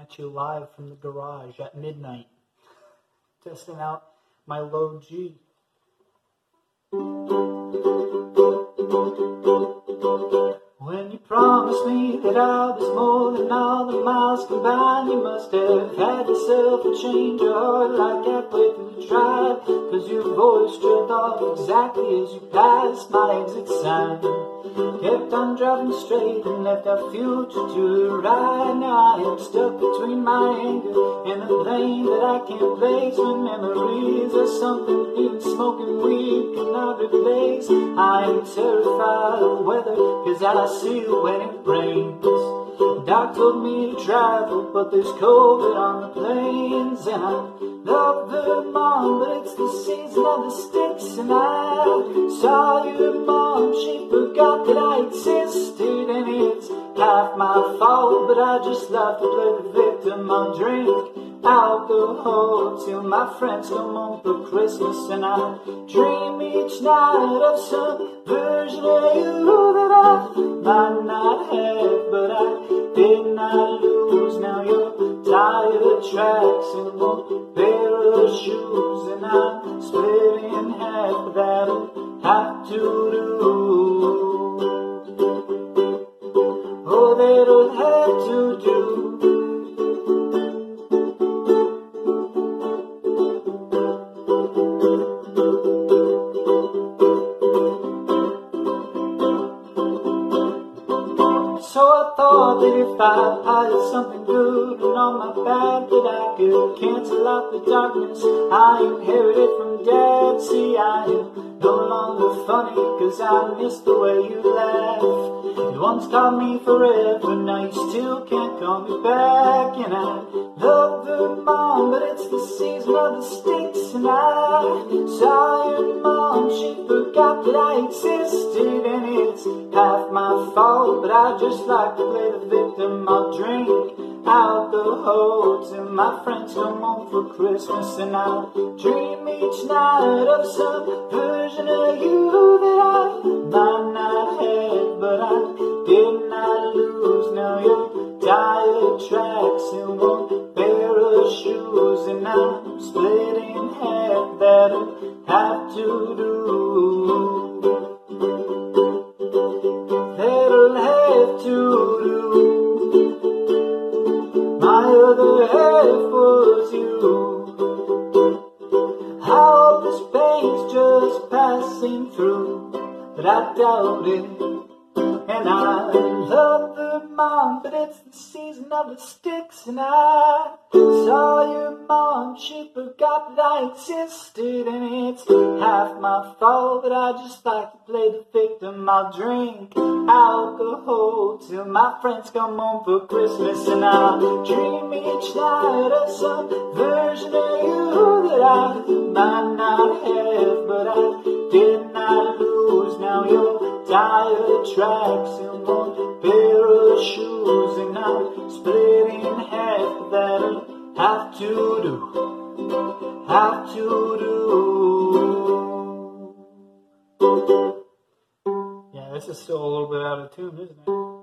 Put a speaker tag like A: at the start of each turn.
A: at you live from the garage at midnight, testing out my low G. When you promised me that I was more than all the miles combined, you must have had yourself a change of heart like halfway through the drive, 'cause your voice trailed off exactly as you passed my exit sign. Kept on driving straight and left our future to the right. Now I am stuck between my anger and the blame that I can't place. When memories are something even smoking weed cannot replace. I am terrified of weather, 'cause I see it when it rains. Doc told me to travel, but there's COVID on the plains. And I love Vermont, but it's the season of the sticks. And I saw your mom, she forgot that I existed. And it's half my fault, but I just love to play the victim. I'll drink alcohol till my friends come home for Christmas. And I dream each night of some version of you that I might not have, but I did not lose. Now you're tire tracks and one pair of shoes, and I'm split in half, but that'll have to do. Oh, that'll have to do. So I thought that if I had something good and on my back, that I could cancel out the darkness I inherited from Dad. See, I am no longer funny, 'cause I miss the way you laugh. You once called me forever, now you still can't call me back. And I love Vermont, but it's the season of the sticks. And I saw your mom, she forgot that I existed. And it's half my fault, but I just like to play the victim. I'll drink alcohol till my friends come home for Christmas. And I'll dream each night of some version of you that I might not have, but I did not lose. Now you're tire tracks and one pair of shoes, and I'm split in half. That'll have to do. That'll have to do. My other half was you. I hope this pain's just passing through, but I doubt it. And I love Vermont, but it's the season of the sticks. And I saw your mom, she forgot that I existed. And it's half my fault, but I just like to play the victim. I'll drink alcohol till my friends come home for Christmas. And I'll dream each night of some version of you that I might not have, but I did not lose. Now you're tire tracks and one pair of shoes, and I'm split in half. That'll have to do. Have to do. Yeah, this is still a little bit out of tune, isn't it?